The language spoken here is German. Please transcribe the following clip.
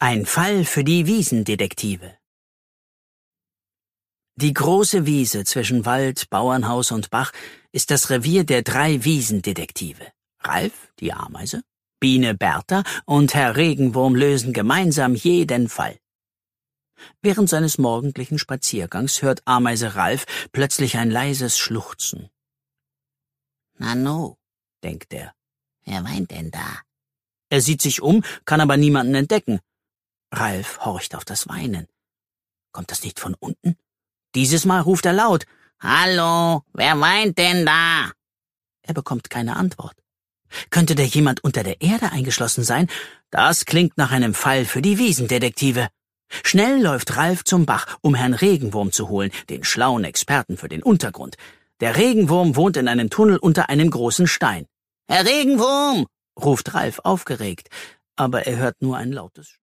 Ein Fall für die Wiesendetektive. Die große Wiese zwischen Wald, Bauernhaus und Bach ist das Revier der 3 Wiesendetektive. Ralf, die Ameise, Biene Bertha und Herr Regenwurm lösen gemeinsam jeden Fall. Während seines morgendlichen Spaziergangs hört Ameise Ralf plötzlich ein leises Schluchzen. »Nanu«, denkt er. »Wer weint denn da?« Er sieht sich um, kann aber niemanden entdecken. Ralf horcht auf das Weinen. Kommt das nicht von unten? Dieses Mal ruft er laut. »Hallo, wer weint denn da?« Er bekommt keine Antwort. Könnte da jemand unter der Erde eingeschlossen sein? Das klingt nach einem Fall für die Wiesendetektive. Schnell läuft Ralf zum Bach, um Herrn Regenwurm zu holen, den schlauen Experten für den Untergrund. Der Regenwurm wohnt in einem Tunnel unter einem großen Stein. »Herr Regenwurm«, ruft Ralf aufgeregt, aber er hört nur ein lautes